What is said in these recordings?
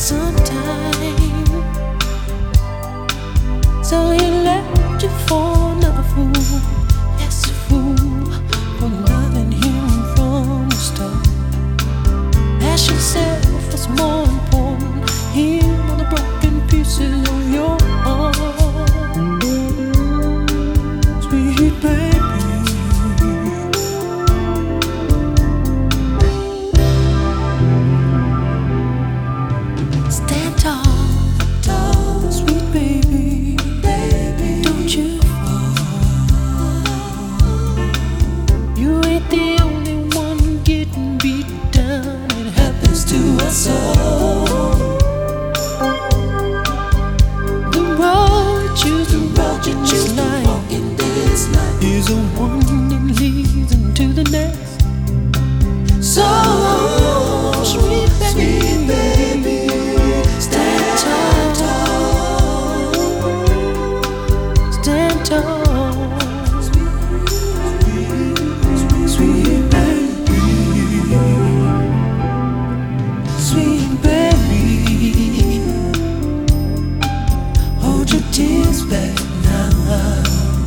sometime. So he left you for another fool. Yes, a fool for loving him from the start. Ask yourself what's more important, him or the broken pieces of your heart. Sweet baby, stand tall, tall, sweet baby, baby, don't you fall. You ain't the only one getting beat down. It happens to us all. The road you choose in this life is the one that leads into the next. So, sweet baby, stand tall, stand tall, sweet baby, sweet baby. Hold your tears back now.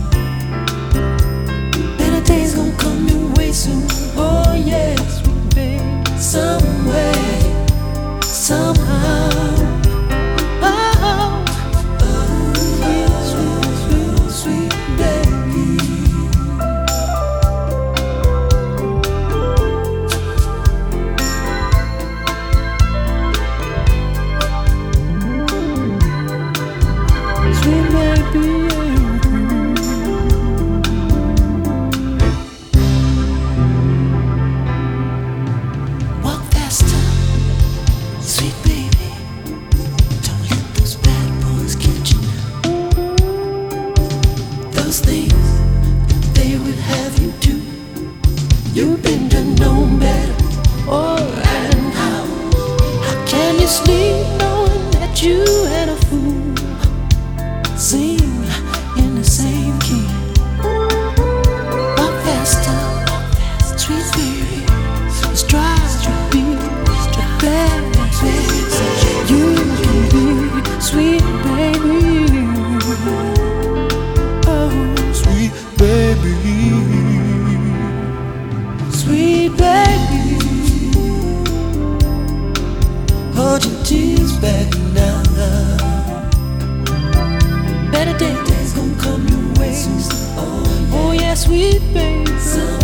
Better days gon' come your way soon. Oh yeah, sweet baby. Some way, somehow. Oh, sweet, sweet baby. Sweet baby. Walk faster, sweet baby. Don't let those bad boys get you now. Those things, they will have you do. You've been to know better. Oh, and how can you sleep knowing that you and a fool sing in the same key? Walk faster, sweet baby. Strive to be the best you can be, sweet baby. Oh, sweet baby, sweet baby. Hold your tears back now. Better days gon' come your way. Oh yeah, sweet baby.